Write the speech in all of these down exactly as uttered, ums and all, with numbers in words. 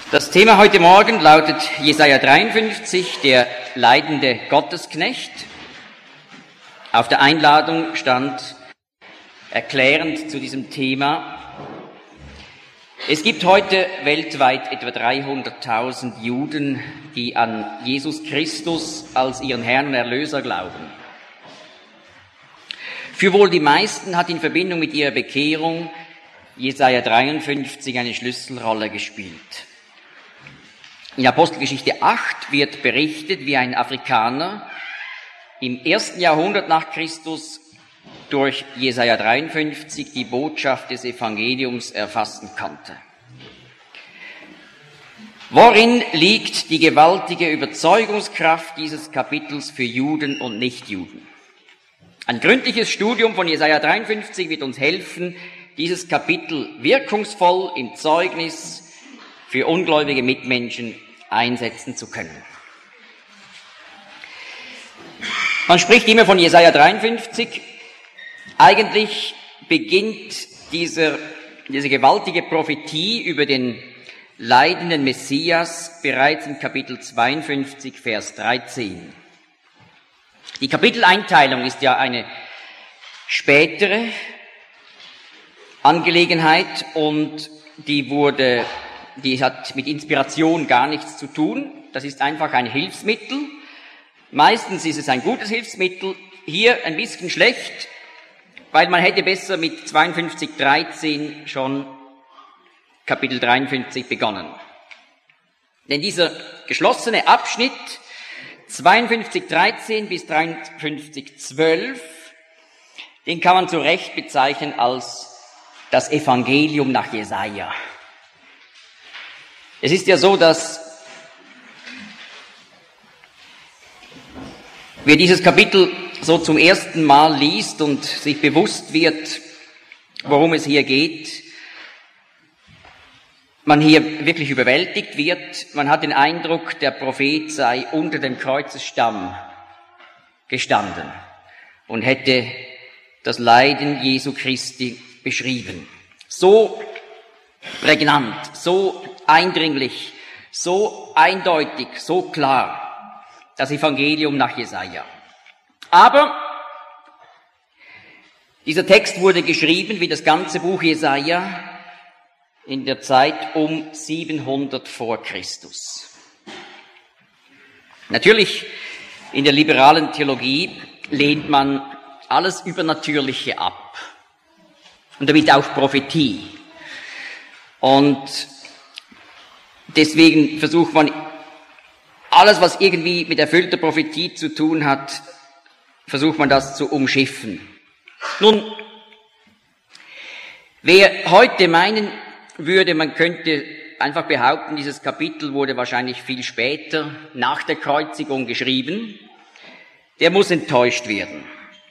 Das Thema heute Morgen lautet Jesaja dreiundfünfzig, der leidende Gottesknecht. Auf der Einladung stand erklärend zu diesem Thema: Es gibt heute weltweit etwa dreihunderttausend Juden, die an Jesus Christus als ihren Herrn und Erlöser glauben. Für wohl die meisten hat in Verbindung mit ihrer Bekehrung Jesaja dreiundfünfzig eine Schlüsselrolle gespielt. In Apostelgeschichte acht wird berichtet, wie ein Afrikaner im ersten Jahrhundert nach Christus durch Jesaja dreiundfünfzig die Botschaft des Evangeliums erfassen konnte. Worin liegt die gewaltige Überzeugungskraft dieses Kapitels für Juden und Nichtjuden? Ein gründliches Studium von Jesaja dreiundfünfzig wird uns helfen, dieses Kapitel wirkungsvoll im Zeugnis für ungläubige Mitmenschen einsetzen zu können. Man spricht immer von Jesaja dreiundfünfzig. Eigentlich beginnt dieser, diese gewaltige Prophetie über den leidenden Messias bereits im Kapitel zweiundfünfzig, Vers dreizehn. Die Kapiteleinteilung ist ja eine spätere Angelegenheit und die wurde, die hat mit Inspiration gar nichts zu tun. Das ist einfach ein Hilfsmittel. Meistens ist es ein gutes Hilfsmittel. Hier ein bisschen schlecht, weil man hätte besser mit zweiundfünfzig, dreizehn schon Kapitel dreiundfünfzig begonnen. Denn dieser geschlossene Abschnitt zweiundfünfzig, dreizehn bis dreiundfünfzig, zwölf, den kann man zu Recht bezeichnen als das Evangelium nach Jesaja. Es ist ja so, dass wer dieses Kapitel so zum ersten Mal liest und sich bewusst wird, worum es hier geht, man hier wirklich überwältigt wird. Man hat den Eindruck, der Prophet sei unter dem Kreuzesstamm gestanden und hätte das Leiden Jesu Christi beschrieben. So prägnant, so eindringlich, so eindeutig, so klar, das Evangelium nach Jesaja. Aber dieser Text wurde geschrieben, wie das ganze Buch Jesaja, in der Zeit um siebenhundert vor Christus. Natürlich, in der liberalen Theologie lehnt man alles Übernatürliche ab und damit auch Prophetie. Und deswegen versucht man, alles, was irgendwie mit erfüllter Prophetie zu tun hat, versucht man das zu umschiffen. Nun, wer heute meinen würde, man könnte einfach behaupten, dieses Kapitel wurde wahrscheinlich viel später, nach der Kreuzigung, geschrieben, der muss enttäuscht werden.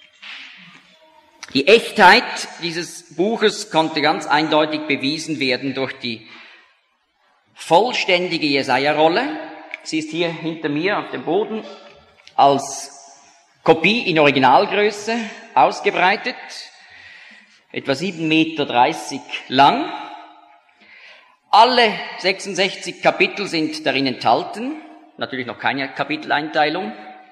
Die Echtheit dieses Buches konnte ganz eindeutig bewiesen werden durch die vollständige Jesaja-Rolle. Sie ist hier hinter mir auf dem Boden als Kopie in Originalgröße ausgebreitet, etwa sieben Meter dreißig lang. Alle sechsundsechzig Kapitel sind darin enthalten, natürlich noch keine Kapiteleinteilung.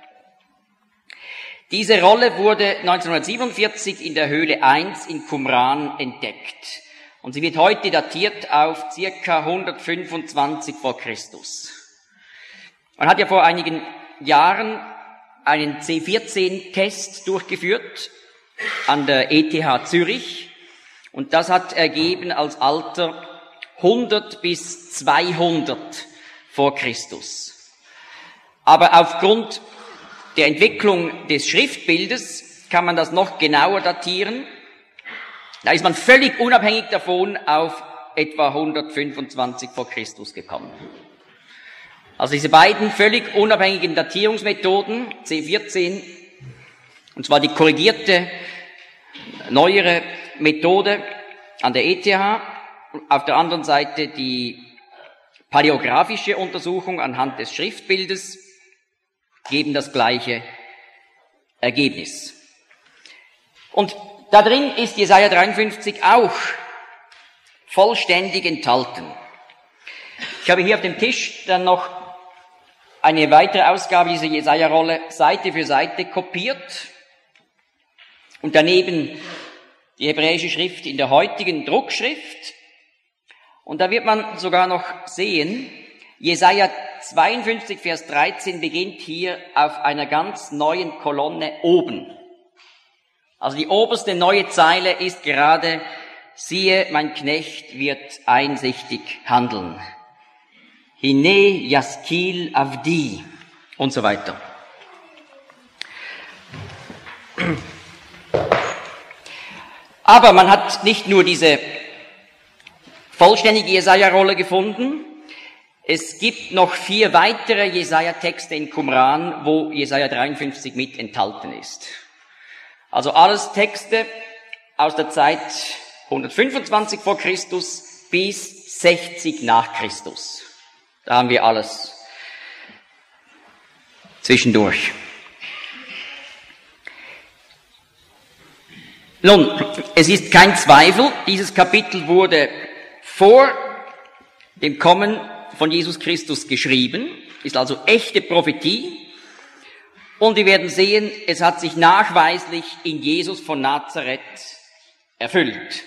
Diese Rolle wurde neunzehnhundertsiebenundvierzig in der Höhle eins in Qumran entdeckt. Und sie wird heute datiert auf circa hundertfünfundzwanzig vor Christus. Man hat ja vor einigen Jahren einen C vierzehn Test durchgeführt an der E T H Zürich. Und das hat ergeben als Alter hundert bis zweihundert vor Christus. Aber aufgrund der Entwicklung des Schriftbildes kann man das noch genauer datieren. Da ist man völlig unabhängig davon auf etwa hundertfünfundzwanzig vor Christus gekommen. Also diese beiden völlig unabhängigen Datierungsmethoden, C vierzehn, und zwar die korrigierte, neuere Methode an der E T H, auf der anderen Seite die paläographische Untersuchung anhand des Schriftbildes, geben das gleiche Ergebnis. Und da drin ist Jesaja dreiundfünfzig auch vollständig enthalten. Ich habe hier auf dem Tisch dann noch eine weitere Ausgabe dieser Jesaja-Rolle Seite für Seite kopiert und daneben die hebräische Schrift in der heutigen Druckschrift. Und da wird man sogar noch sehen, Jesaja zweiundfünfzig, Vers dreizehn beginnt hier auf einer ganz neuen Kolonne oben. Also die oberste neue Zeile ist gerade, siehe, mein Knecht wird einsichtig handeln. Hine Yaskil Avdi und so weiter. Aber man hat nicht nur diese vollständige Jesaja-Rolle gefunden, es gibt noch vier weitere Jesaja-Texte in Qumran, wo Jesaja dreiundfünfzig mit enthalten ist. Also alles Texte aus der Zeit hundertfünfundzwanzig vor Christus bis sechzig nach Christus. Da haben wir alles zwischendurch. Nun, es ist kein Zweifel, dieses Kapitel wurde vor dem Kommen von Jesus Christus geschrieben, ist also echte Prophetie. Und wir werden sehen, es hat sich nachweislich in Jesus von Nazareth erfüllt.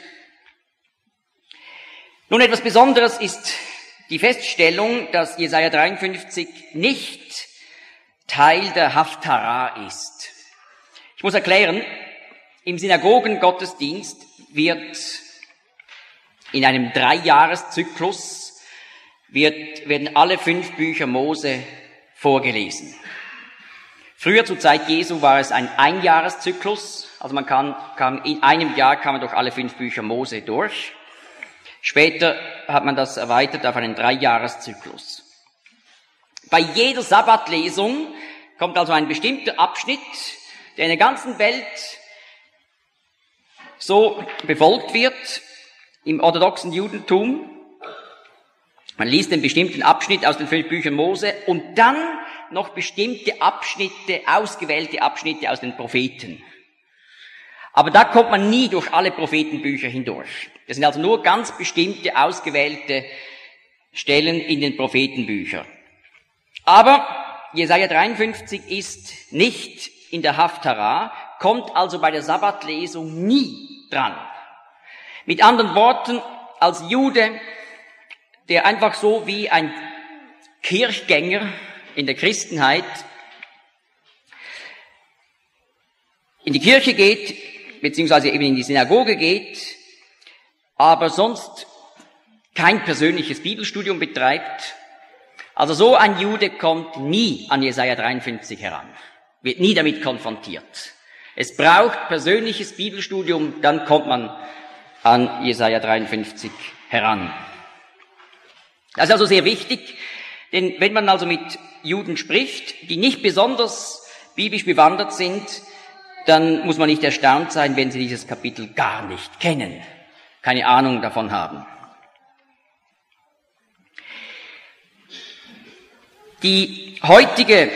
Nun, etwas Besonderes ist die Feststellung, dass Jesaja dreiundfünfzig nicht Teil der Haftarah ist. Ich muss erklären, im Synagogengottesdienst wird in einem Dreijahreszyklus wird, werden alle fünf Bücher Mose vorgelesen. Früher zur Zeit Jesu war es ein Einjahreszyklus, also man kann, kann in einem Jahr kann man durch alle fünf Bücher Mose durch. Später hat man das erweitert auf einen Dreijahreszyklus. Bei jeder Sabbatlesung kommt also ein bestimmter Abschnitt, der in der ganzen Welt so befolgt wird, im orthodoxen Judentum. Man liest einen bestimmten Abschnitt aus den fünf Büchern Mose und dann noch bestimmte Abschnitte, ausgewählte Abschnitte aus den Propheten. Aber da kommt man nie durch alle Prophetenbücher hindurch. Das sind also nur ganz bestimmte, ausgewählte Stellen in den Prophetenbüchern. Aber Jesaja dreiundfünfzig ist nicht in der Haftarah, kommt also bei der Sabbatlesung nie dran. Mit anderen Worten, als Jude, der einfach so wie ein Kirchgänger in der Christenheit in die Kirche geht, beziehungsweise eben in die Synagoge geht, aber sonst kein persönliches Bibelstudium betreibt. Also so ein Jude kommt nie an Jesaja dreiundfünfzig heran, wird nie damit konfrontiert. Es braucht persönliches Bibelstudium, dann kommt man an Jesaja dreiundfünfzig heran. Das ist also sehr wichtig, denn wenn man also mit Juden spricht, die nicht besonders biblisch bewandert sind, dann muss man nicht erstaunt sein, wenn sie dieses Kapitel gar nicht kennen, keine Ahnung davon haben. Die heutige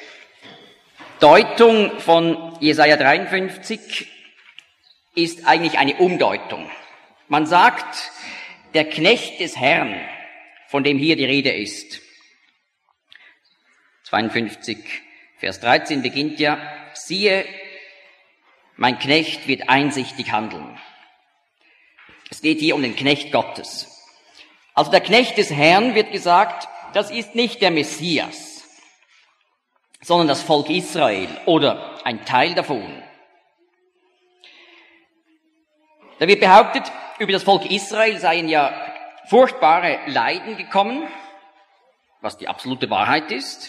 Deutung von Jesaja dreiundfünfzig ist eigentlich eine Umdeutung. Man sagt, der Knecht des Herrn, von dem hier die Rede ist. zweiundfünfzig, Vers dreizehn beginnt ja, siehe, mein Knecht wird einsichtig handeln. Es geht hier um den Knecht Gottes. Also der Knecht des Herrn wird gesagt, das ist nicht der Messias, sondern das Volk Israel oder ein Teil davon. Da wird behauptet, über das Volk Israel seien ja furchtbare Leiden gekommen, was die absolute Wahrheit ist.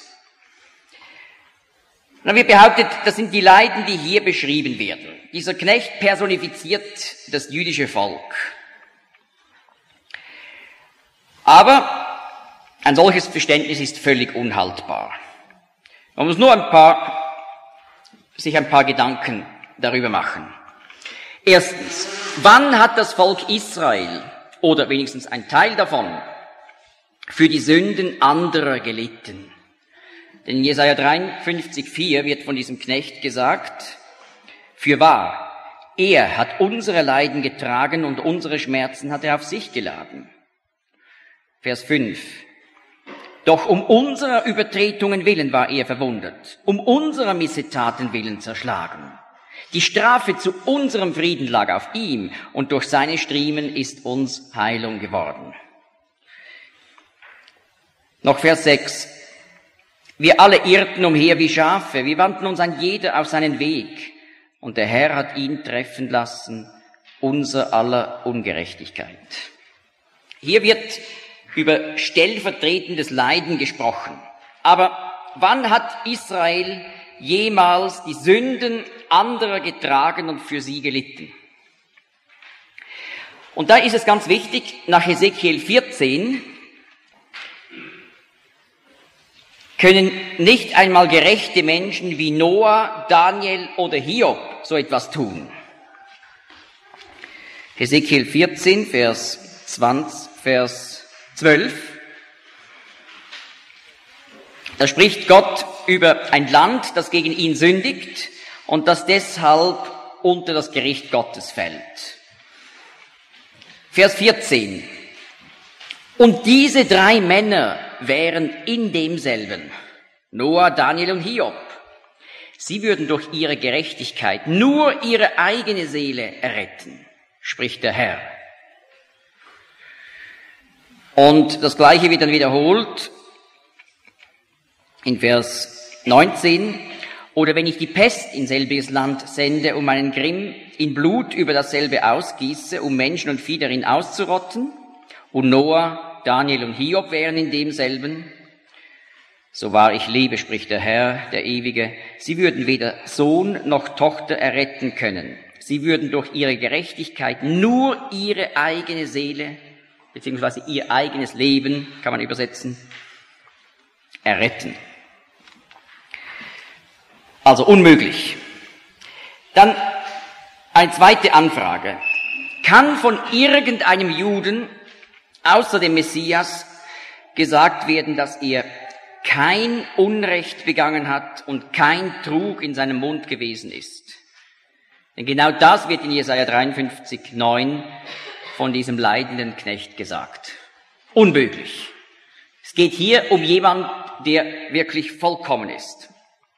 Und dann wird behauptet, das sind die Leiden, die hier beschrieben werden. Dieser Knecht personifiziert das jüdische Volk. Aber ein solches Verständnis ist völlig unhaltbar. Man muss nur ein paar, sich ein paar Gedanken darüber machen. Erstens, wann hat das Volk Israel, oder wenigstens ein Teil davon, für die Sünden anderer gelitten? Denn in Jesaja dreiundfünfzig, vier wird von diesem Knecht gesagt, fürwahr, er hat unsere Leiden getragen und unsere Schmerzen hat er auf sich geladen. Vers fünf, Doch um unserer Übertretungen willen war er verwundet, um unserer Missetaten willen zerschlagen. Die Strafe zu unserem Frieden lag auf ihm, und durch seine Striemen ist uns Heilung geworden. Noch Vers sechs. Wir alle irrten umher wie Schafe, wir wandten uns ein jeder auf seinen Weg, und der Herr hat ihn treffen lassen, unser aller Ungerechtigkeit. Hier wird über stellvertretendes Leiden gesprochen. Aber wann hat Israel jemals die Sünden anderer getragen und für sie gelitten? Und da ist es ganz wichtig, nach Hesekiel vierzehn können nicht einmal gerechte Menschen wie Noah, Daniel oder Hiob so etwas tun. Hesekiel vierzehn, Vers zwanzig, Vers zwölf. Da spricht Gott über ein Land, das gegen ihn sündigt und das deshalb unter das Gericht Gottes fällt. Vers vierzehn. Und diese drei Männer wären in demselben, Noah, Daniel und Hiob. Sie würden durch ihre Gerechtigkeit nur ihre eigene Seele erretten, spricht der Herr. Und das Gleiche wird dann wiederholt in Vers neunzehn. Oder wenn ich die Pest in selbiges Land sende, um meinen Grimm in Blut über dasselbe ausgieße, um Menschen und Vieh darin auszurotten, und Noah, Daniel und Hiob wären in demselben, so wahr ich lebe, spricht der Herr, der Ewige, sie würden weder Sohn noch Tochter erretten können. Sie würden durch ihre Gerechtigkeit nur ihre eigene Seele, beziehungsweise ihr eigenes Leben, kann man übersetzen, erretten. Also unmöglich. Dann eine zweite Anfrage. Kann von irgendeinem Juden außer dem Messias gesagt werden, dass er kein Unrecht begangen hat und kein Trug in seinem Mund gewesen ist? Denn genau das wird in Jesaja dreiundfünfzig, neun von diesem leidenden Knecht gesagt. Unmöglich. Es geht hier um jemanden, der wirklich vollkommen ist.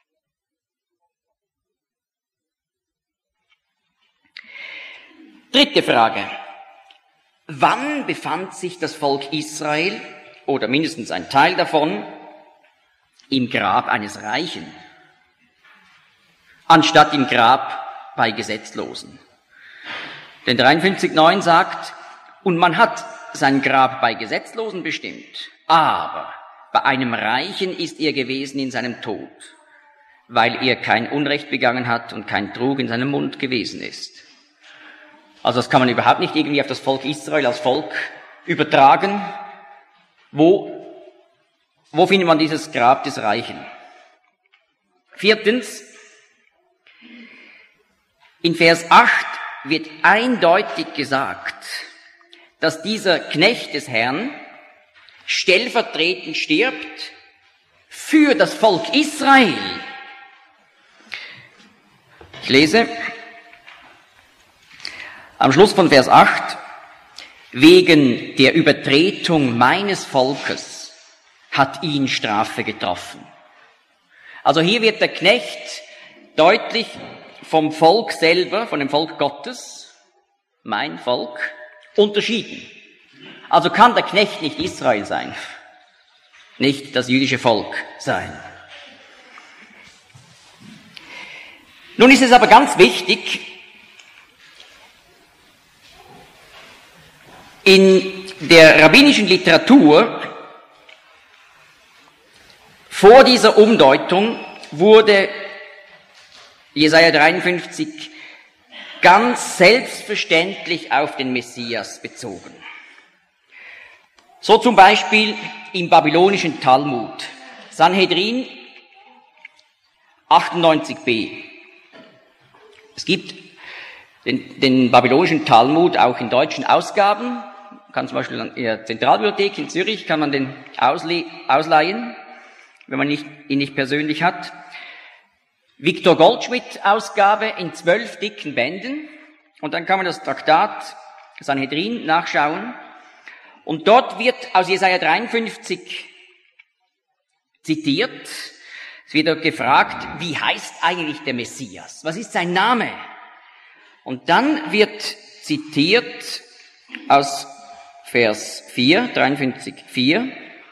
Dritte Frage. Wann befand sich das Volk Israel, oder mindestens ein Teil davon, im Grab eines Reichen, anstatt im Grab bei Gesetzlosen? Denn dreiundfünfzig neun sagt, und man hat sein Grab bei Gesetzlosen bestimmt, aber bei einem Reichen ist er gewesen in seinem Tod, weil er kein Unrecht begangen hat und kein Trug in seinem Mund gewesen ist. Also das kann man überhaupt nicht irgendwie auf das Volk Israel als Volk übertragen. Wo, wo findet man dieses Grab des Reichen? Viertens, in Vers acht wird eindeutig gesagt, dass dieser Knecht des Herrn stellvertretend stirbt für das Volk Israel. Ich lese am Schluss von Vers acht, wegen der Übertretung meines Volkes hat ihn Strafe getroffen. Also hier wird der Knecht deutlich vom Volk selber, von dem Volk Gottes, mein Volk, unterschieden. Also kann der Knecht nicht Israel sein, nicht das jüdische Volk sein. Nun ist es aber ganz wichtig, in der rabbinischen Literatur vor dieser Umdeutung wurde Jesaja dreiundfünfzig ganz selbstverständlich auf den Messias bezogen. So zum Beispiel im babylonischen Talmud, Sanhedrin achtundneunzig b. Es gibt den, den babylonischen Talmud auch in deutschen Ausgaben. Man kann zum Beispiel in der Zentralbibliothek in Zürich kann man den ausle- ausleihen, wenn man nicht, ihn nicht persönlich hat. Viktor Goldschmidt Ausgabe in zwölf dicken Bänden. Und dann kann man das Traktat Sanhedrin nachschauen. Und dort wird aus Jesaja dreiundfünfzig zitiert. Es wird dort gefragt, wie heißt eigentlich der Messias? Was ist sein Name? Und dann wird zitiert aus Vers vier, dreiundfünfzig, vier.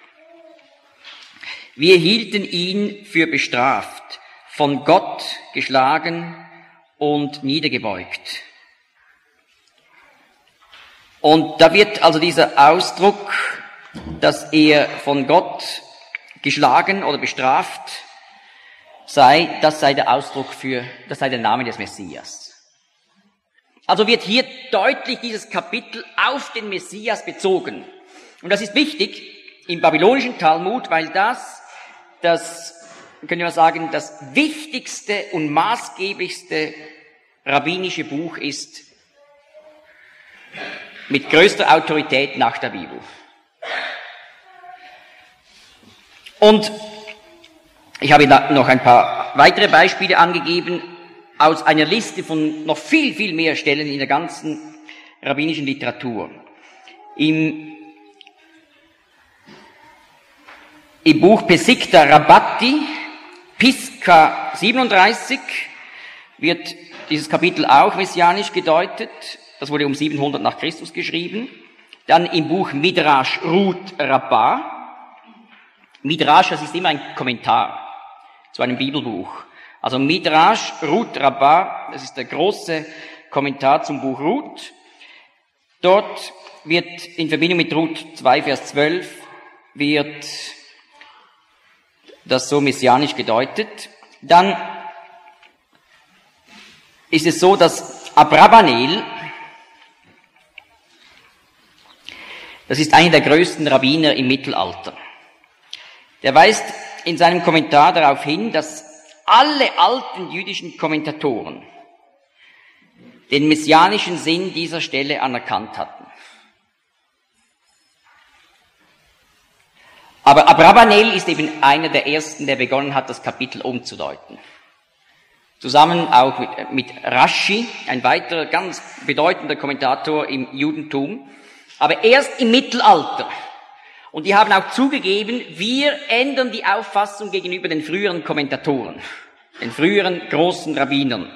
Wir hielten ihn für bestraft, von Gott geschlagen und niedergebeugt. Und da wird also dieser Ausdruck, dass er von Gott geschlagen oder bestraft sei, das sei der Ausdruck für, das sei der Name des Messias. Also wird hier deutlich dieses Kapitel auf den Messias bezogen. Und das ist wichtig im babylonischen Talmud, weil das, das, können wir sagen, das wichtigste und maßgeblichste rabbinische Buch ist mit größter Autorität nach der Bibel. Und ich habe da noch ein paar weitere Beispiele angegeben aus einer Liste von noch viel, viel mehr Stellen in der ganzen rabbinischen Literatur. Im, im Buch Pesikta Rabbati, Piska siebenunddreißig, wird dieses Kapitel auch messianisch gedeutet. Das wurde um siebenhundert nach Christus geschrieben. Dann im Buch Midrash Ruth Rabbah. Midrash, das ist immer ein Kommentar zu einem Bibelbuch. Also Midrash Ruth Rabbah, das ist der große Kommentar zum Buch Ruth. Dort wird in Verbindung mit Ruth zwei, Vers zwölf, wird das so messianisch gedeutet. Dann ist es so, dass Abravanel, das ist einer der größten Rabbiner im Mittelalter, der weist in seinem Kommentar darauf hin, dass alle alten jüdischen Kommentatoren den messianischen Sinn dieser Stelle anerkannt hatten. Aber Abravanel ist eben einer der ersten, der begonnen hat, das Kapitel umzudeuten. Zusammen auch mit, mit Rashi, ein weiterer ganz bedeutender Kommentator im Judentum, aber erst im Mittelalter. Und die haben auch zugegeben, wir ändern die Auffassung gegenüber den früheren Kommentatoren, den früheren großen Rabbinern.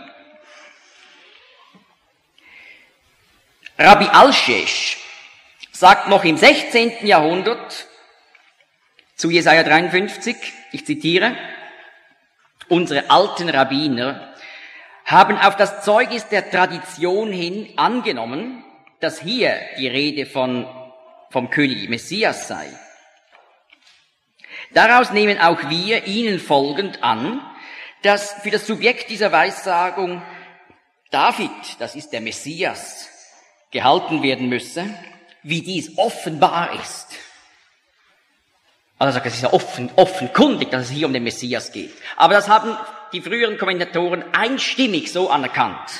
Rabbi Alshesh sagt noch im sechzehnten Jahrhundert zu Jesaja dreiundfünfzig, ich zitiere, unsere alten Rabbiner haben auf das Zeugnis der Tradition hin angenommen, dass hier die Rede von vom König Messias sei. Daraus nehmen auch wir ihnen folgend an, dass für das Subjekt dieser Weissagung David, das ist der Messias, gehalten werden müsse, wie dies offenbar ist. Also er sagt, es ist ja offen, offenkundig, dass es hier um den Messias geht. Aber das haben die früheren Kommentatoren einstimmig so anerkannt.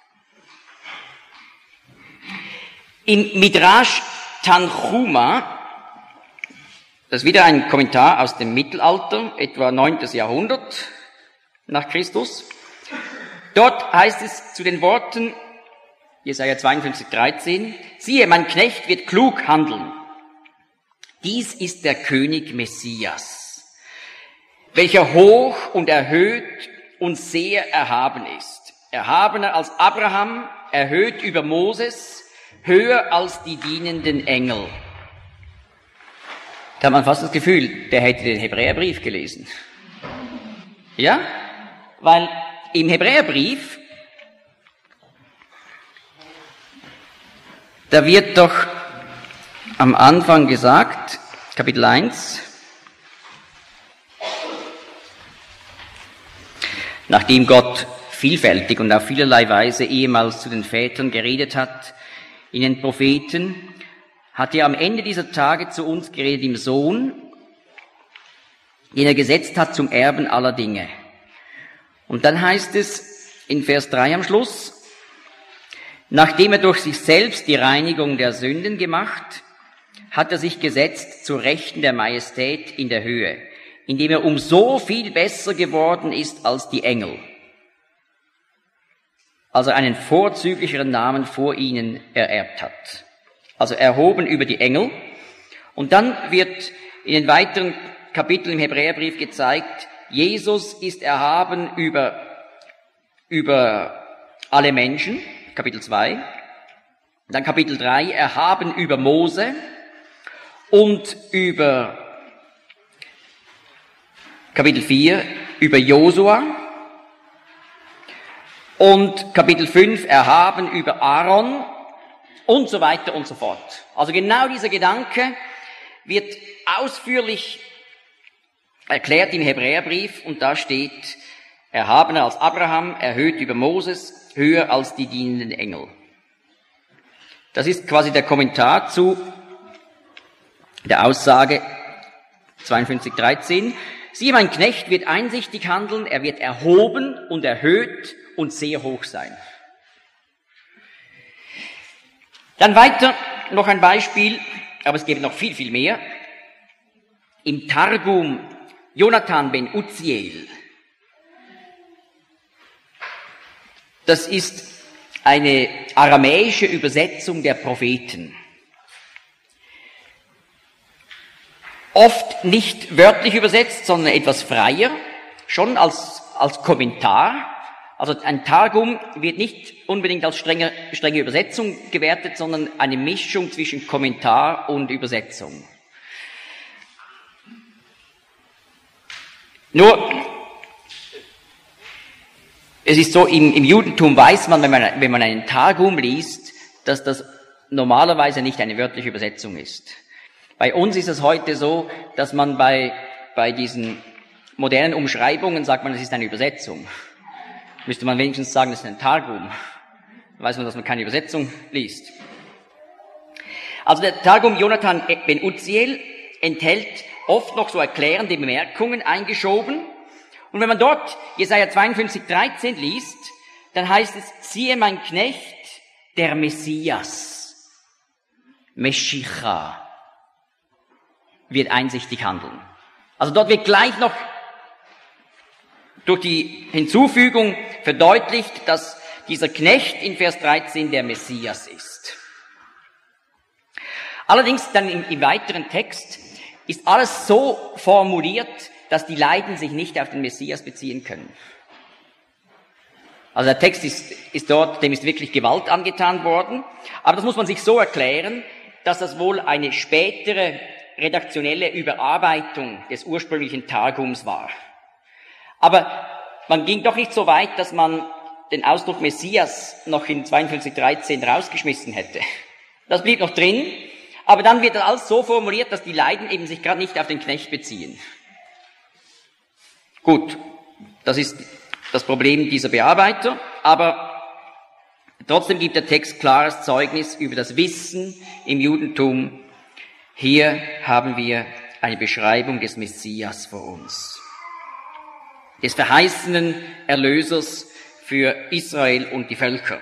Im Midrash Tanchuma, das ist wieder ein Kommentar aus dem Mittelalter, etwa neuntes Jahrhundert nach Christus. Dort heißt es zu den Worten, Jesaja zweiundfünfzig, dreizehn, siehe, mein Knecht wird klug handeln. Dies ist der König Messias, welcher hoch und erhöht und sehr erhaben ist. Erhabener als Abraham, erhöht über Moses, höher als die dienenden Engel. Da hat man fast das Gefühl, der hätte den Hebräerbrief gelesen. Ja? Weil im Hebräerbrief, da wird doch am Anfang gesagt, Kapitel eins, nachdem Gott vielfältig und auf vielerlei Weise ehemals zu den Vätern geredet hat, in den Propheten, hat er am Ende dieser Tage zu uns geredet im Sohn, den er gesetzt hat zum Erben aller Dinge. Und dann heißt es in Vers drei am Schluss, nachdem er durch sich selbst die Reinigung der Sünden gemacht, hat er sich gesetzt zur Rechten der Majestät in der Höhe, indem er um so viel besser geworden ist als die Engel. Also einen vorzüglicheren Namen vor ihnen ererbt hat. Also erhoben über die Engel. Und dann wird in den weiteren Kapitel im Hebräerbrief gezeigt, Jesus ist erhaben über, über alle Menschen, Kapitel zwei. Dann Kapitel drei, erhaben über Mose und über Kapitel vier, über Josua. Und Kapitel fünf, erhaben über Aaron und so weiter und so fort. Also genau dieser Gedanke wird ausführlich erklärt im Hebräerbrief und da steht, erhabener als Abraham, erhöht über Moses, höher als die dienenden Engel. Das ist quasi der Kommentar zu der Aussage zweiundfünfzig dreizehn. Siehe, mein Knecht wird einsichtig handeln, er wird erhoben und erhöht und sehr hoch sein. Dann weiter noch ein Beispiel, aber es gibt noch viel, viel mehr. Im Targum Jonathan ben Uziel. Das ist eine aramäische Übersetzung der Propheten. Oft nicht wörtlich übersetzt, sondern etwas freier, schon als, als Kommentar. Also ein Targum wird nicht unbedingt als strenge, strenge Übersetzung gewertet, sondern eine Mischung zwischen Kommentar und Übersetzung. Nur, es ist so, im, im Judentum weiß man, wenn man, wenn man einen Targum liest, dass das normalerweise nicht eine wörtliche Übersetzung ist. Bei uns ist es heute so, dass man bei, bei diesen modernen Umschreibungen sagt man, es ist eine Übersetzung. Müsste man wenigstens sagen, das ist ein Targum. Dann weiß man, dass man keine Übersetzung liest. Also der Targum Jonathan ben Uziel enthält oft noch so erklärende Bemerkungen eingeschoben. Und wenn man dort Jesaja zweiundfünfzig dreizehn liest, dann heißt es, siehe mein Knecht, der Messias, Meschicha, wird einsichtig handeln. Also dort wird gleich noch durch die Hinzufügung verdeutlicht, dass dieser Knecht in Vers dreizehn der Messias ist. Allerdings dann im, im weiteren Text ist alles so formuliert, dass die Leiden sich nicht auf den Messias beziehen können. Also der Text ist, ist dort, dem ist wirklich Gewalt angetan worden, aber das muss man sich so erklären, dass das wohl eine spätere redaktionelle Überarbeitung des ursprünglichen Targums war. Aber man ging doch nicht so weit, dass man den Ausdruck Messias noch in zweiundfünfzig dreizehn rausgeschmissen hätte. Das blieb noch drin, aber dann wird das alles so formuliert, dass die Leiden eben sich gerade nicht auf den Knecht beziehen. Gut, das ist das Problem dieser Bearbeiter, aber trotzdem gibt der Text klares Zeugnis über das Wissen im Judentum. Hier haben wir eine Beschreibung des Messias vor uns, des verheißenen Erlösers für Israel und die Völker.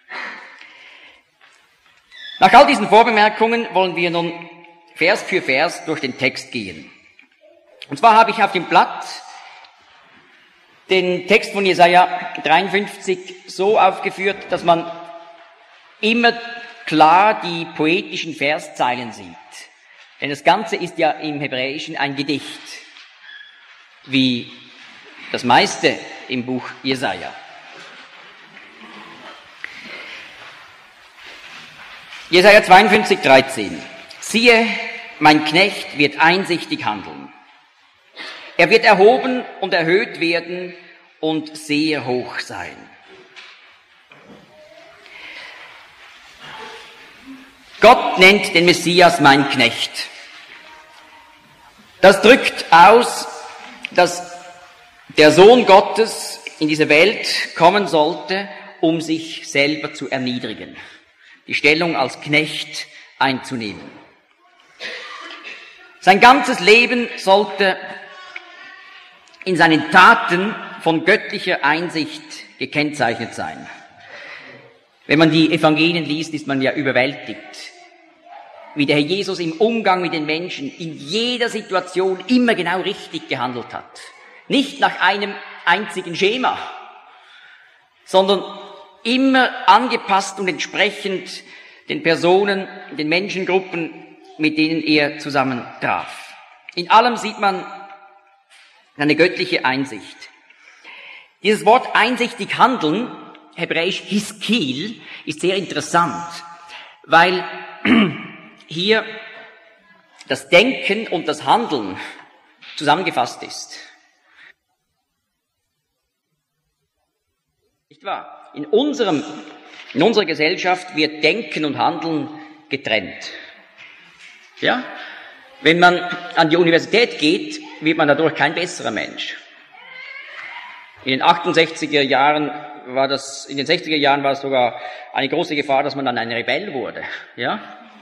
Nach all diesen Vorbemerkungen wollen wir nun Vers für Vers durch den Text gehen. Und zwar habe ich auf dem Blatt den Text von Jesaja dreiundfünfzig so aufgeführt, dass man immer klar die poetischen Verszeilen sieht. Denn das Ganze ist ja im Hebräischen ein Gedicht, wie das meiste im Buch Jesaja. Jesaja zweiundfünfzig dreizehn. Siehe, mein Knecht wird einsichtig handeln. Er wird erhoben und erhöht werden und sehr hoch sein. Gott nennt den Messias mein Knecht. Das drückt aus, dass der Sohn Gottes in diese Welt kommen sollte, um sich selber zu erniedrigen, die Stellung als Knecht einzunehmen. Sein ganzes Leben sollte in seinen Taten von göttlicher Einsicht gekennzeichnet sein. Wenn man die Evangelien liest, ist man ja überwältigt, wie der Herr Jesus im Umgang mit den Menschen in jeder Situation immer genau richtig gehandelt hat. Nicht nach einem einzigen Schema, sondern immer angepasst und entsprechend den Personen, den Menschengruppen, mit denen er zusammen traf. In allem sieht man eine göttliche Einsicht. Dieses Wort einsichtig handeln, hebräisch hiskil, ist sehr interessant, weil hier das Denken und das Handeln zusammengefasst ist. Nicht wahr? In unserem, in unserer Gesellschaft wird Denken und Handeln getrennt. Ja? Wenn man an die Universität geht, wird man dadurch kein besserer Mensch. In den achtundsechziger Jahren war das, in den sechziger Jahren war es sogar eine große Gefahr, dass man dann ein Rebell wurde. Ja?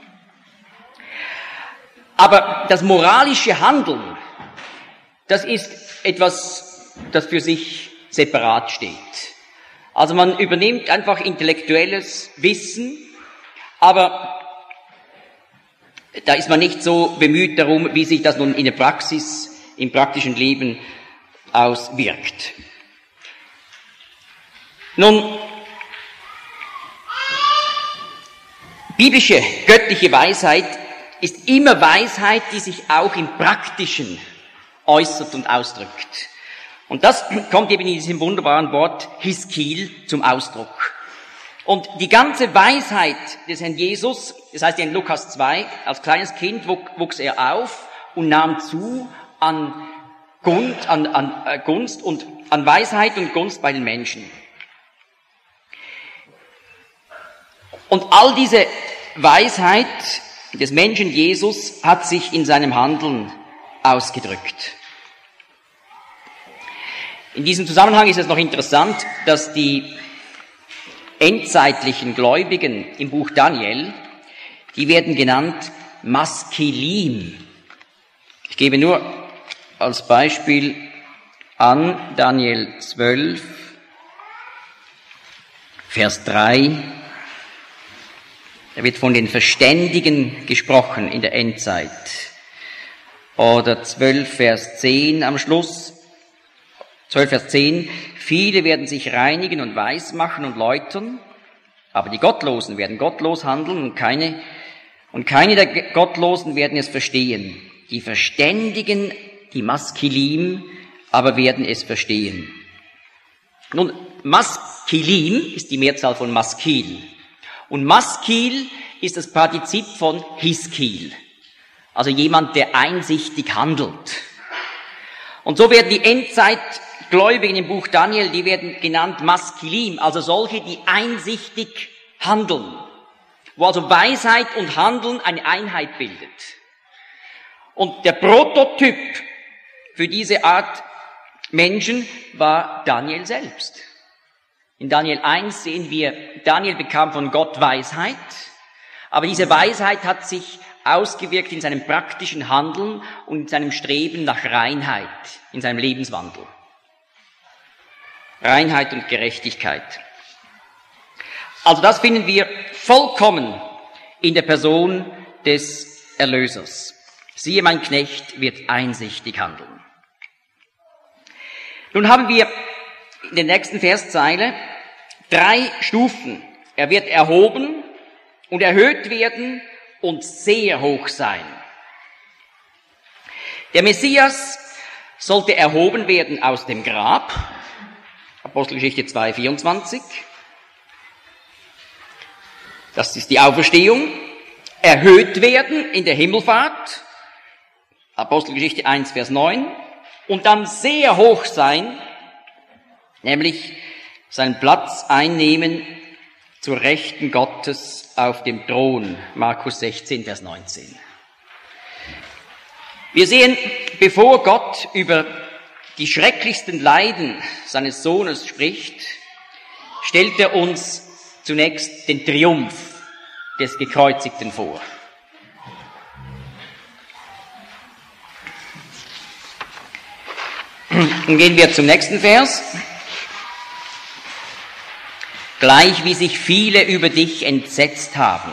Aber das moralische Handeln, das ist etwas, das für sich separat steht. Also man übernimmt einfach intellektuelles Wissen, aber da ist man nicht so bemüht darum, wie sich das nun in der Praxis, im praktischen Leben auswirkt. Nun, biblische, göttliche Weisheit ist immer Weisheit, die sich auch im Praktischen äußert und ausdrückt. Und das kommt eben in diesem wunderbaren Wort Hiskil zum Ausdruck. Und die ganze Weisheit des Herrn Jesus, das heißt in Lukas zwei, als kleines Kind wuchs er auf und nahm zu an Gunst, an, an Gunst und an Weisheit und Gunst bei den Menschen. Und all diese Weisheit des Menschen Jesus hat sich in seinem Handeln ausgedrückt. In diesem Zusammenhang ist es noch interessant, dass die endzeitlichen Gläubigen im Buch Daniel, die werden genannt Maskilim. Ich gebe nur als Beispiel an Daniel zwölf, Vers drei. Da wird von den Verständigen gesprochen in der Endzeit. Oder zwölf, Vers zehn am Schluss. zwölf, Vers zehn. Viele werden sich reinigen und weiß machen und läutern, aber die Gottlosen werden gottlos handeln und keine, und keine der Gottlosen werden es verstehen. Die Verständigen, die Maskilim, aber werden es verstehen. Nun, Maskilim ist die Mehrzahl von Maskil. Und Maskil ist das Partizip von Hiskil. Also jemand, der einsichtig handelt. Und so werden die Endzeitgläubigen im Buch Daniel, die werden genannt Maskilim, also solche, die einsichtig handeln. Wo also Weisheit und Handeln eine Einheit bildet. Und der Prototyp für diese Art Menschen war Daniel selbst. In Daniel eins sehen wir, Daniel bekam von Gott Weisheit, aber diese Weisheit hat sich ausgewirkt in seinem praktischen Handeln und in seinem Streben nach Reinheit, in seinem Lebenswandel. Reinheit und Gerechtigkeit. Also das finden wir vollkommen in der Person des Erlösers. Siehe, mein Knecht wird einsichtig handeln. Nun haben wir in der nächsten Verszeile drei Stufen. Er wird erhoben und erhöht werden und sehr hoch sein. Der Messias sollte erhoben werden aus dem Grab. Apostelgeschichte zwei, vierundzwanzig. Das ist die Auferstehung. Erhöht werden in der Himmelfahrt. Apostelgeschichte eins, Vers neun. Und dann sehr hoch sein, nämlich seinen Platz einnehmen zur Rechten Gottes auf dem Thron. Markus sechzehn, Vers neunzehn. Wir sehen, bevor Gott über die schrecklichsten Leiden seines Sohnes spricht, stellt er uns zunächst den Triumph des Gekreuzigten vor. Dann gehen wir zum nächsten Vers. Gleich wie sich viele über dich entsetzt haben,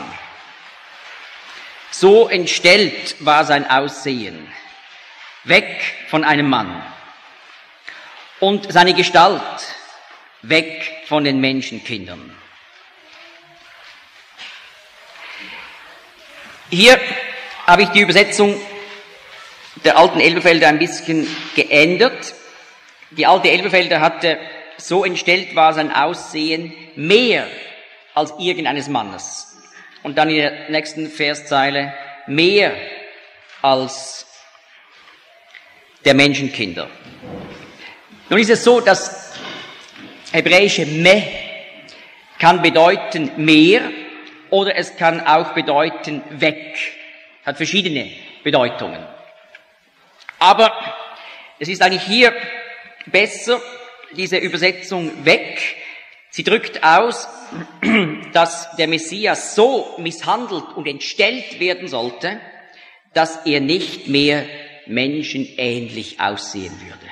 so entstellt war sein Aussehen, weg von einem Mann, und seine Gestalt weg von den Menschenkindern. Hier habe ich die Übersetzung der alten Elberfelder ein bisschen geändert. Die alte Elberfelder hatte, so entstellt war sein Aussehen, mehr als irgendeines Mannes. Und dann in der nächsten Verszeile, mehr als der Menschenkinder. Nun ist es so, das hebräische Meh kann bedeuten mehr oder es kann auch bedeuten weg. Hat verschiedene Bedeutungen. Aber es ist eigentlich hier besser, diese Übersetzung weg. Sie drückt aus, dass der Messias so misshandelt und entstellt werden sollte, dass er nicht mehr menschenähnlich aussehen würde.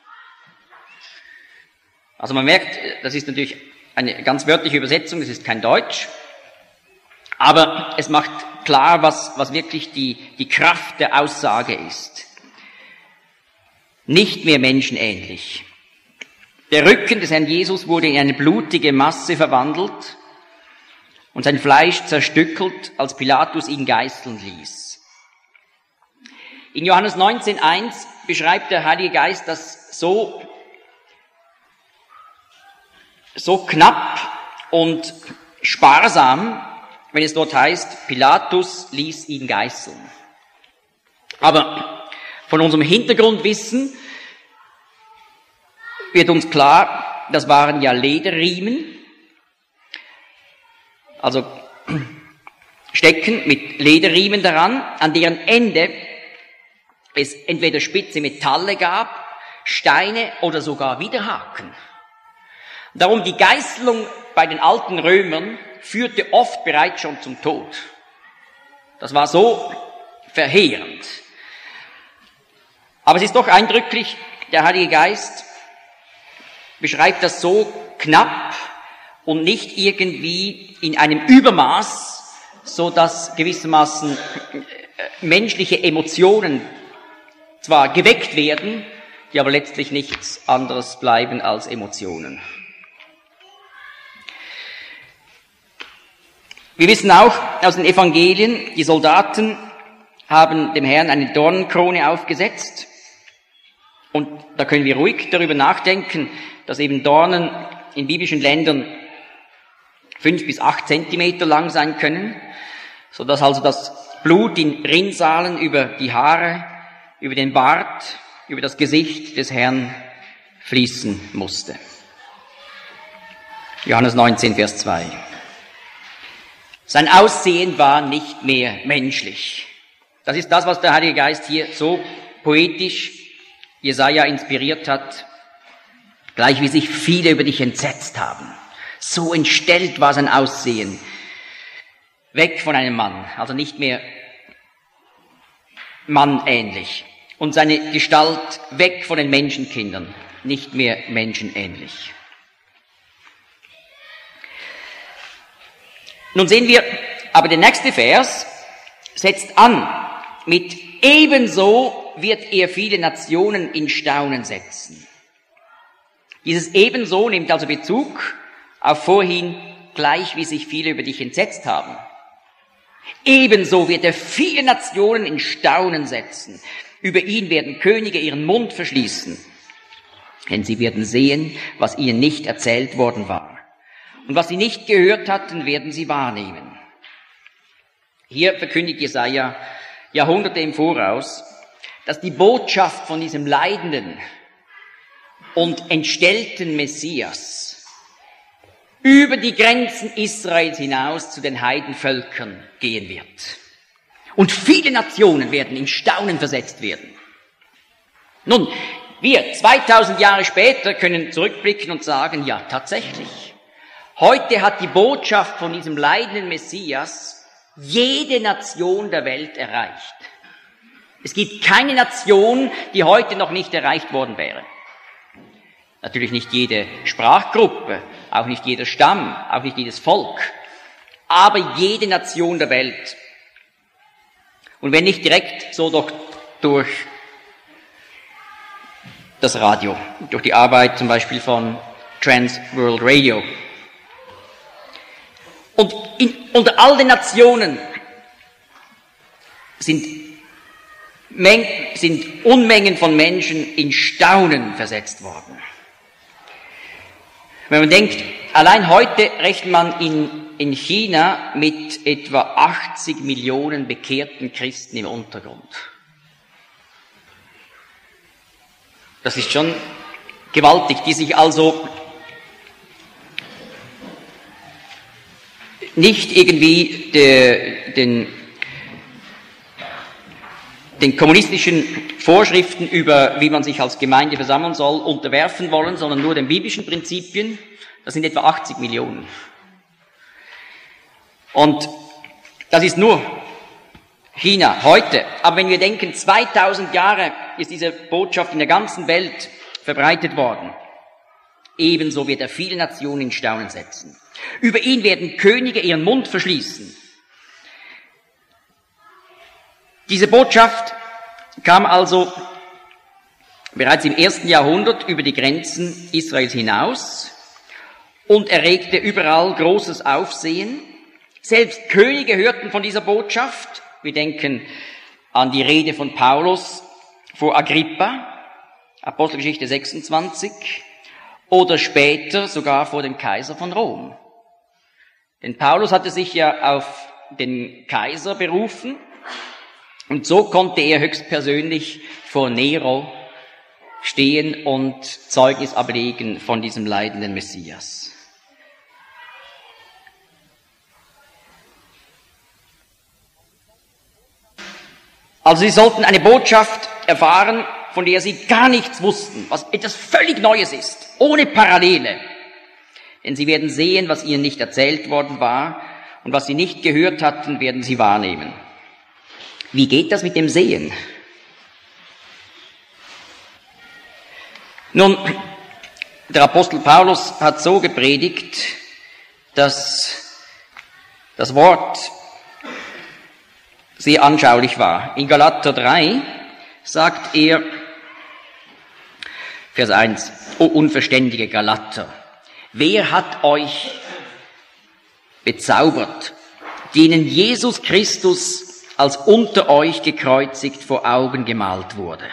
Also man merkt, das ist natürlich eine ganz wörtliche Übersetzung, das ist kein Deutsch, aber es macht klar, was, was wirklich die, die Kraft der Aussage ist. Nicht mehr menschenähnlich. Der Rücken des Herrn Jesus wurde in eine blutige Masse verwandelt und sein Fleisch zerstückelt, als Pilatus ihn geißeln ließ. In Johannes neunzehn eins beschreibt der Heilige Geist das so, so knapp und sparsam, wenn es dort heißt, Pilatus ließ ihn geißeln. Aber von unserem Hintergrundwissen wird uns klar, das waren ja Lederriemen, also Stecken mit Lederriemen daran, an deren Ende es entweder spitze Metalle gab, Steine oder sogar Widerhaken. Darum die Geißelung bei den alten Römern führte oft bereits schon zum Tod. Das war so verheerend. Aber es ist doch eindrücklich, der Heilige Geist beschreibt das so knapp und nicht irgendwie in einem Übermaß, so dass gewissermaßen menschliche Emotionen zwar geweckt werden, die aber letztlich nichts anderes bleiben als Emotionen. Wir wissen auch aus den Evangelien, die Soldaten haben dem Herrn eine Dornenkrone aufgesetzt. Und da können wir ruhig darüber nachdenken, dass eben Dornen in biblischen Ländern fünf bis acht Zentimeter lang sein können, so dass also das Blut in Rinnsalen über die Haare, über den Bart, über das Gesicht des Herrn fließen musste. Johannes neunzehn, Vers zwei. Sein Aussehen war nicht mehr menschlich. Das ist das, was der Heilige Geist hier so poetisch Jesaja inspiriert hat, gleich wie sich viele über dich entsetzt haben. So entstellt war sein Aussehen. Weg von einem Mann, also nicht mehr mannähnlich. Und seine Gestalt weg von den Menschenkindern, nicht mehr menschenähnlich. Nun sehen wir, aber der nächste Vers setzt an mit ebenso wird er viele Nationen in Staunen setzen. Dieses ebenso nimmt also Bezug auf vorhin, gleich wie sich viele über dich entsetzt haben. Ebenso wird er viele Nationen in Staunen setzen. Über ihn werden Könige ihren Mund verschließen, denn sie werden sehen, was ihnen nicht erzählt worden war. Und was sie nicht gehört hatten, werden sie wahrnehmen. Hier verkündigt Jesaja Jahrhunderte im Voraus, dass die Botschaft von diesem leidenden und entstellten Messias über die Grenzen Israels hinaus zu den Heidenvölkern gehen wird. Und viele Nationen werden in Staunen versetzt werden. Nun, wir zweitausend Jahre später können zurückblicken und sagen, ja, tatsächlich. Heute hat die Botschaft von diesem leidenden Messias jede Nation der Welt erreicht. Es gibt keine Nation, die heute noch nicht erreicht worden wäre. Natürlich nicht jede Sprachgruppe, auch nicht jeder Stamm, auch nicht jedes Volk, aber jede Nation der Welt. Und wenn nicht direkt, so doch durch das Radio, durch die Arbeit zum Beispiel von Trans World Radio. Und in, unter all den Nationen sind sind Unmengen von Menschen in Staunen versetzt worden. Wenn man denkt, allein heute rechnet man in, in China mit etwa achtzig Millionen bekehrten Christen im Untergrund. Das ist schon gewaltig, die sich also nicht irgendwie de, den, den kommunistischen Vorschriften über, wie man sich als Gemeinde versammeln soll, unterwerfen wollen, sondern nur den biblischen Prinzipien. Das sind etwa achtzig Millionen. Und das ist nur China heute. Aber wenn wir denken, zweitausend Jahre ist diese Botschaft in der ganzen Welt verbreitet worden. Ebenso wird er viele Nationen in Staunen setzen. Über ihn werden Könige ihren Mund verschließen. Diese Botschaft kam also bereits im ersten Jahrhundert über die Grenzen Israels hinaus und erregte überall großes Aufsehen. Selbst Könige hörten von dieser Botschaft. Wir denken an die Rede von Paulus vor Agrippa, Apostelgeschichte sechsundzwanzig, oder später sogar vor dem Kaiser von Rom. Denn Paulus hatte sich ja auf den Kaiser berufen und so konnte er höchstpersönlich vor Nero stehen und Zeugnis ablegen von diesem leidenden Messias. Also sie sollten eine Botschaft erfahren, von der sie gar nichts wussten, was etwas völlig Neues ist, ohne Parallele. Denn sie werden sehen, was ihnen nicht erzählt worden war, und was sie nicht gehört hatten, werden sie wahrnehmen. Wie geht das mit dem Sehen? Nun, der Apostel Paulus hat so gepredigt, dass das Wort sehr anschaulich war. In Galater drei sagt er, Vers eins, o unverständige Galater, wer hat euch bezaubert, denen Jesus Christus als unter euch gekreuzigt vor Augen gemalt wurde?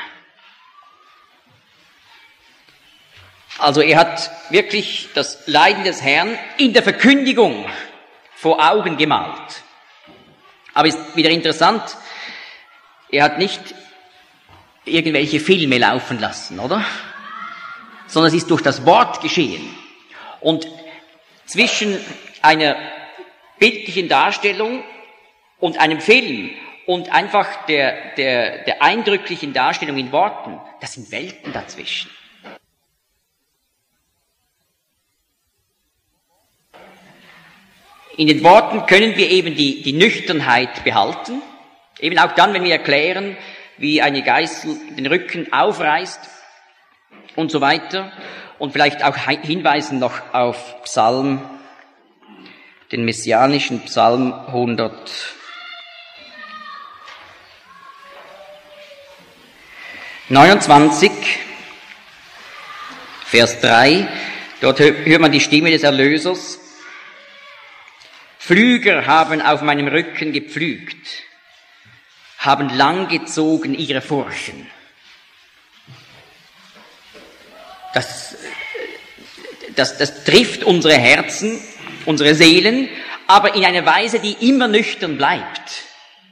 Also er hat wirklich das Leiden des Herrn in der Verkündigung vor Augen gemalt. Aber ist wieder interessant, er hat nicht irgendwelche Filme laufen lassen, oder? Sondern es ist durch das Wort geschehen. Und zwischen einer bildlichen Darstellung und einem Film und einfach der, der, der eindrücklichen Darstellung in Worten, das sind Welten dazwischen. In den Worten können wir eben die, die Nüchternheit behalten, eben auch dann, wenn wir erklären, wie eine Geißel den Rücken aufreißt und so weiter, und vielleicht auch hinweisen noch auf Psalm, den messianischen Psalm hundertneunundzwanzig, Vers drei, dort hört man die Stimme des Erlösers. Pflüger haben auf meinem Rücken gepflügt, haben langgezogen ihre Furchen. Das, das, das trifft unsere Herzen, unsere Seelen, aber in einer Weise, die immer nüchtern bleibt.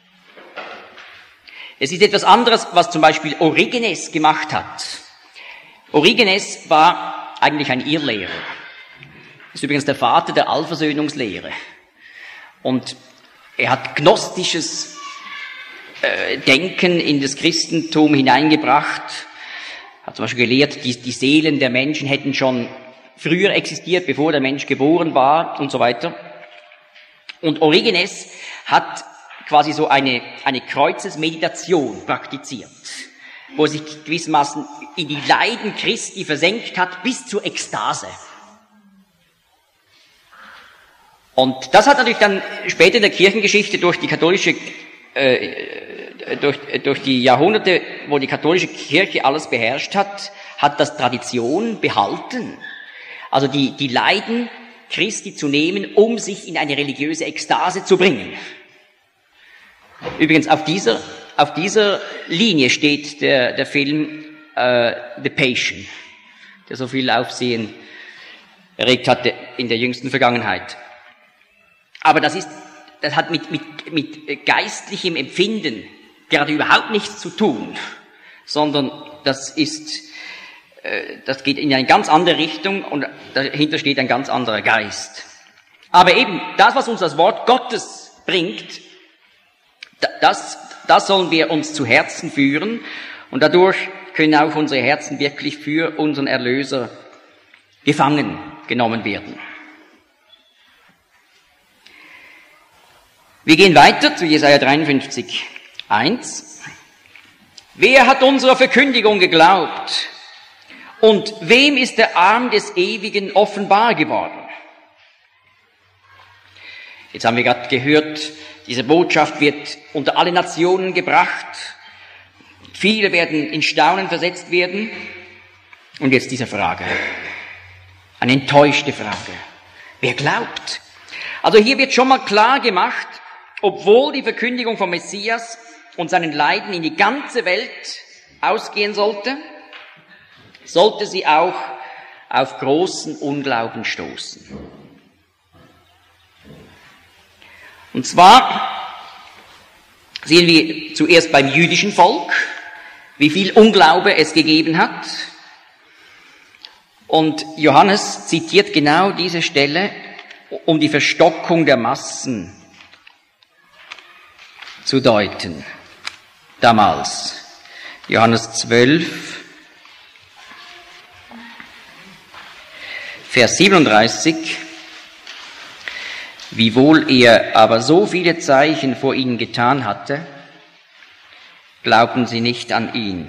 Es ist etwas anderes, was zum Beispiel Origenes gemacht hat. Origenes war eigentlich ein Irrlehrer. Das ist übrigens der Vater der Allversöhnungslehre. Und er hat gnostisches äh, Denken in das Christentum hineingebracht. Hat zum Beispiel gelehrt, die, die Seelen der Menschen hätten schon früher existiert, bevor der Mensch geboren war und so weiter. Und Origenes hat quasi so eine, eine Kreuzesmeditation praktiziert, wo er sich gewissermaßen in die Leiden Christi versenkt hat bis zur Ekstase. Und das hat natürlich dann später in der Kirchengeschichte durch die katholische, äh, durch, durch die Jahrhunderte, wo die katholische Kirche alles beherrscht hat, hat das Tradition behalten. Also die, die Leiden Christi zu nehmen, um sich in eine religiöse Ekstase zu bringen. Übrigens auf dieser auf dieser Linie steht der, der Film äh, The Passion, der so viel Aufsehen erregt hatte in der jüngsten Vergangenheit. Aber das ist, das hat mit, mit, mit geistlichem Empfinden gerade überhaupt nichts zu tun, sondern das ist, äh, das geht in eine ganz andere Richtung und dahinter steht ein ganz anderer Geist. Aber eben das, was uns das Wort Gottes bringt, das, das sollen wir uns zu Herzen führen und dadurch können auch unsere Herzen wirklich für unseren Erlöser gefangen genommen werden. Wir gehen weiter zu Jesaja dreiundfünfzig, eins. Wer hat unserer Verkündigung geglaubt? Und wem ist der Arm des Ewigen offenbar geworden? Jetzt haben wir gerade gehört, diese Botschaft wird unter alle Nationen gebracht. Viele werden in Staunen versetzt werden. Und jetzt diese Frage. Eine enttäuschte Frage. Wer glaubt? Also hier wird schon mal klar gemacht, obwohl die Verkündigung vom Messias und seinen Leiden in die ganze Welt ausgehen sollte, sollte sie auch auf großen Unglauben stoßen. Und zwar sehen wir zuerst beim jüdischen Volk, wie viel Unglaube es gegeben hat. Und Johannes zitiert genau diese Stelle, um die Verstockung der Massen zu deuten. Damals, Johannes zwölf, Vers siebenunddreißig. Wiewohl er aber so viele Zeichen vor ihnen getan hatte, glaubten sie nicht an ihn.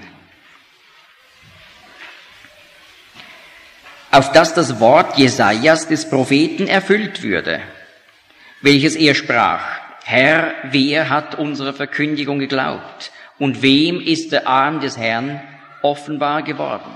Auf dass das Wort Jesajas des Propheten erfüllt würde, welches er sprach: Herr, wer hat unserer Verkündigung geglaubt? Und wem ist der Arm des Herrn offenbar geworden?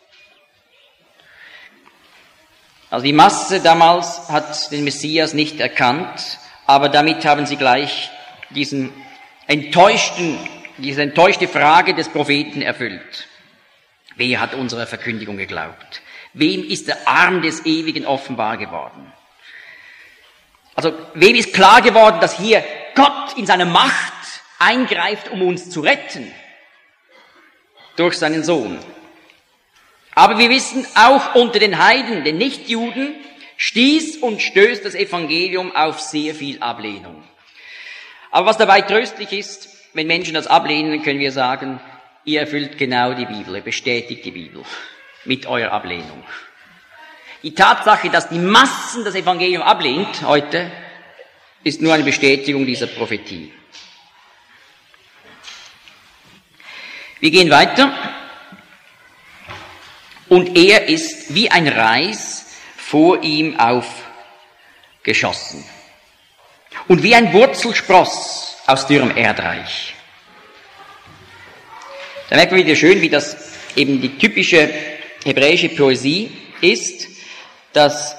Also die Masse damals hat den Messias nicht erkannt, aber damit haben sie gleich diesen enttäuschten, diese enttäuschte Frage des Propheten erfüllt. Wer hat unserer Verkündigung geglaubt? Wem ist der Arm des Ewigen offenbar geworden? Also, wem ist klar geworden, dass hier Gott in seiner Macht eingreift, um uns zu retten? Durch seinen Sohn. Aber wir wissen, auch unter den Heiden, den Nichtjuden, stieß und stößt das Evangelium auf sehr viel Ablehnung. Aber was dabei tröstlich ist, wenn Menschen das ablehnen, können wir sagen, ihr erfüllt genau die Bibel, ihr bestätigt die Bibel mit eurer Ablehnung. Die Tatsache, dass die Massen das Evangelium ablehnt heute, ist nur eine Bestätigung dieser Prophetie. Wir gehen weiter. Und er ist wie ein Reis vor ihm aufgeschossen. Und wie ein Wurzelspross aus dürrem Erdreich. Da merkt man wieder schön, wie das eben die typische hebräische Poesie ist, das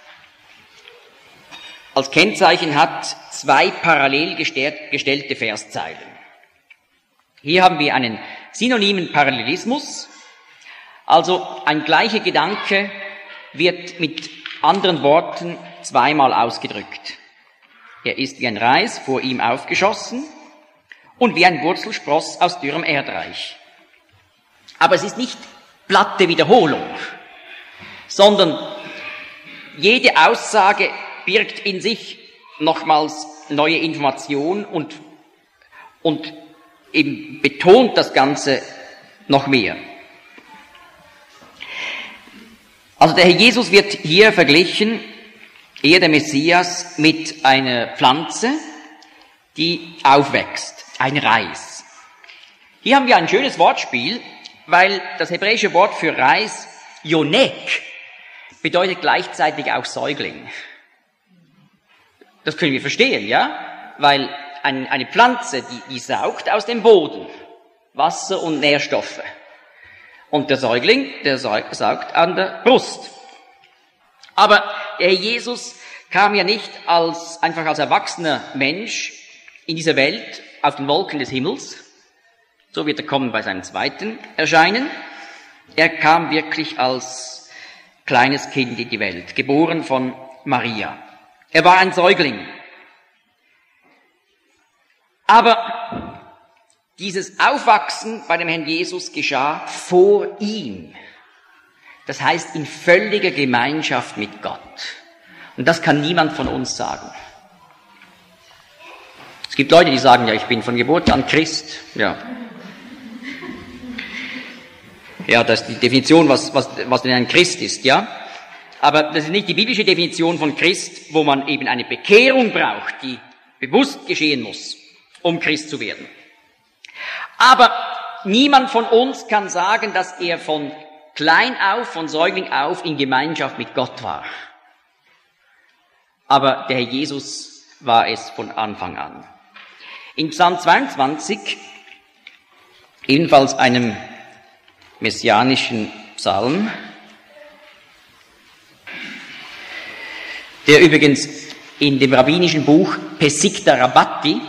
als Kennzeichen hat zwei parallel gestellte Verszeilen. Hier haben wir einen synonymen Parallelismus, also ein gleicher Gedanke wird mit anderen Worten zweimal ausgedrückt. Er ist wie ein Reis vor ihm aufgeschossen und wie ein Wurzelspross aus dürrem Erdreich. Aber es ist nicht platte Wiederholung, sondern jede Aussage birgt in sich nochmals neue Information und, und eben betont das Ganze noch mehr. Also der Herr Jesus wird hier verglichen, er der Messias, mit einer Pflanze, die aufwächst, ein Reis. Hier haben wir ein schönes Wortspiel, weil das hebräische Wort für Reis, Yonek, bedeutet gleichzeitig auch Säugling. Das können wir verstehen, ja? Weil ein, eine Pflanze, die, die saugt aus dem Boden Wasser und Nährstoffe. Und der Säugling, der saugt an der Brust. Aber der Herr Jesus kam ja nicht als, einfach als erwachsener Mensch in dieser Welt auf den Wolken des Himmels, So wird er kommen bei seinem zweiten Erscheinen. Er kam wirklich als kleines Kind in die Welt, geboren von Maria. Er war ein Säugling. Aber dieses Aufwachsen bei dem Herrn Jesus geschah vor ihm. Das heißt in völliger Gemeinschaft mit Gott. Und das kann niemand von uns sagen. Es gibt Leute, die sagen, ja, ich bin von Geburt an Christ. Ja, ja, das ist die Definition, was, was, was denn ein Christ ist, ja. Aber das ist nicht die biblische Definition von Christ, wo man eben eine Bekehrung braucht, die bewusst geschehen muss, um Christ zu werden. Aber niemand von uns kann sagen, dass er von klein auf, von Säugling auf in Gemeinschaft mit Gott war. Aber der Herr Jesus war es von Anfang an. In Psalm zweiundzwanzig, ebenfalls einem messianischen Psalm, der übrigens in dem rabbinischen Buch Pesikta Rabbati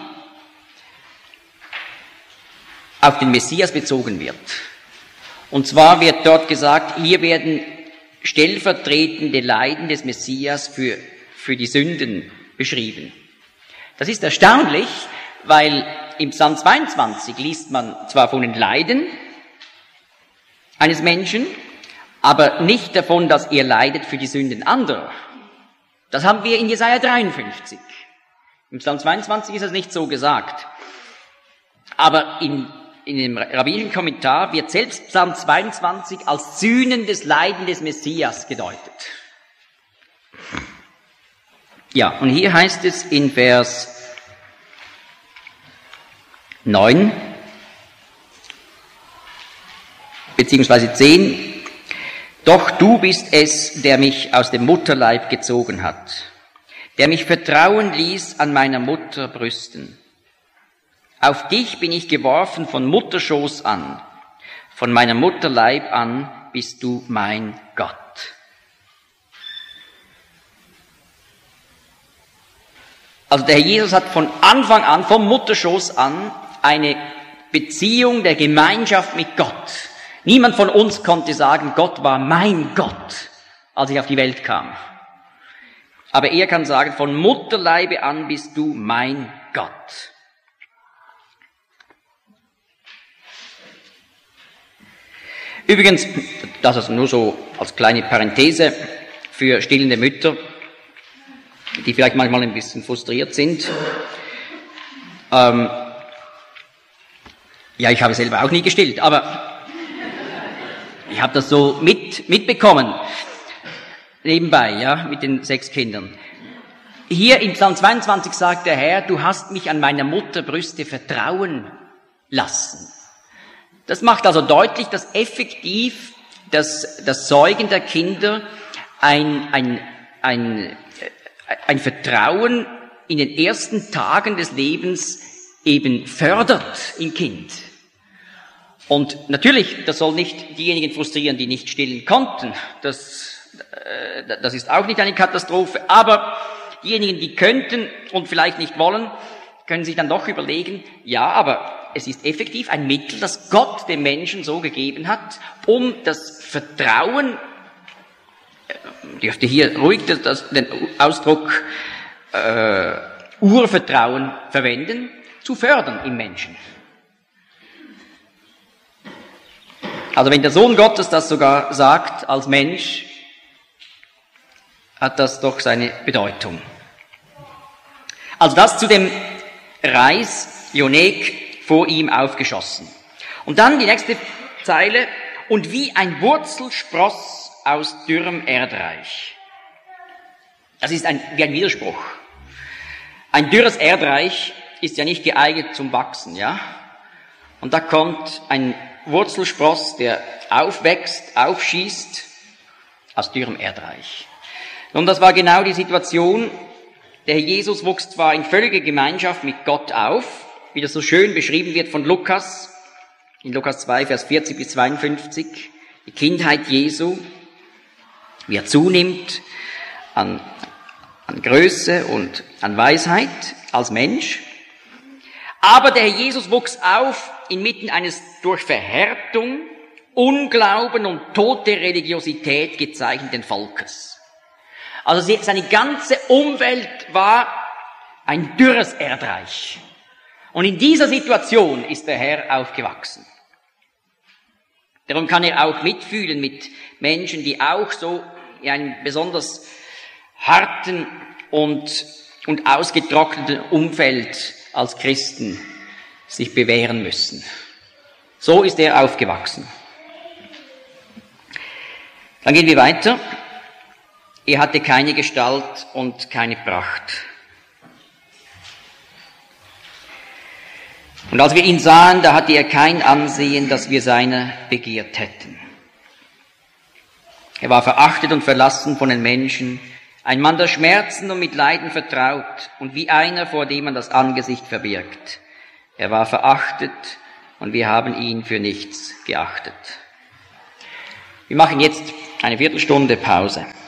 auf den Messias bezogen wird. Und zwar wird dort gesagt, hier werden stellvertretende Leiden des Messias für, für die Sünden beschrieben. Das ist erstaunlich, weil im Psalm zweiundzwanzig liest man zwar von den Leiden eines Menschen, aber nicht davon, dass er leidet für die Sünden anderer. Das haben wir in Jesaja dreiundfünfzig. Im Psalm zweiundzwanzig ist das nicht so gesagt. Aber in, in dem rabbinischen Kommentar wird selbst Psalm zweiundzwanzig als sühnendes Leiden des Messias gedeutet. Ja, und hier heißt es in Vers neun, beziehungsweise zehn, doch du bist es, der mich aus dem Mutterleib gezogen hat, der mich vertrauen ließ an meiner Mutter Brüsten. Auf dich bin ich geworfen von Mutterschoß an, von meiner Mutterleib an bist du mein Gott. Also der Herr Jesus hat von Anfang an, vom Mutterschoß an, eine Beziehung der Gemeinschaft mit Gott. Niemand von uns konnte sagen, Gott war mein Gott, als ich auf die Welt kam. Aber er kann sagen, von Mutterleibe an bist du mein Gott. Übrigens, das ist nur so als kleine Parenthese für stillende Mütter, die vielleicht manchmal ein bisschen frustriert sind. Ähm, ja, ich habe selber auch nie gestillt, aber ich habe das so mit, mitbekommen, nebenbei, ja, mit den sechs Kindern. Hier im Psalm zweiundzwanzig sagt der Herr, du hast mich an meiner Mutter Brüste vertrauen lassen. Das macht also deutlich, dass effektiv das, das Säugen der Kinder ein, ein, ein, ein Vertrauen in den ersten Tagen des Lebens eben fördert im Kind. Und natürlich, das soll nicht diejenigen frustrieren, die nicht stillen konnten. Das, äh, das ist auch nicht eine Katastrophe. Aber diejenigen, die könnten und vielleicht nicht wollen, können sich dann doch überlegen, ja, aber es ist effektiv ein Mittel, das Gott dem Menschen so gegeben hat, um das Vertrauen, ich dürfte hier ruhig das, das, den Ausdruck äh, Urvertrauen verwenden, zu fördern im Menschen. Also wenn der Sohn Gottes das sogar sagt als Mensch, hat das doch seine Bedeutung. Also das zu dem Reis, Ionek, vor ihm aufgeschossen. Und dann die nächste Zeile, und wie ein Wurzelspross aus dürrem Erdreich. Das ist ein, wie ein Widerspruch. Ein dürres Erdreich ist ja nicht geeignet zum Wachsen, ja? Und da kommt ein Wurzelspross, der aufwächst, aufschießt, aus dürrem Erdreich. Und das war genau die Situation. Der Herr Jesus wuchs zwar in völliger Gemeinschaft mit Gott auf, wie das so schön beschrieben wird von Lukas, in Lukas zwei, Vers vierzig bis zweiundfünfzig, die Kindheit Jesu, wie er zunimmt an, an Größe und an Weisheit als Mensch. Aber der Herr Jesus wuchs auf inmitten eines durch Verhärtung, Unglauben und tote Religiosität gezeichneten Volkes. Also seine ganze Umwelt war ein dürres Erdreich. Und in dieser Situation ist der Herr aufgewachsen. Darum kann er auch mitfühlen mit Menschen, die auch so in einem besonders harten und, und ausgetrockneten Umfeld als Christen sich bewähren müssen. So ist er aufgewachsen. Dann gehen wir weiter. Er hatte keine Gestalt und keine Pracht. Und als wir ihn sahen, da hatte er kein Ansehen, dass wir seiner begehrt hätten. Er war verachtet und verlassen von den Menschen, ein Mann der Schmerzen und mit Leiden vertraut und wie einer, vor dem man das Angesicht verbirgt. Er war verachtet und wir haben ihn für nichts geachtet. Wir machen jetzt eine Viertelstunde Pause.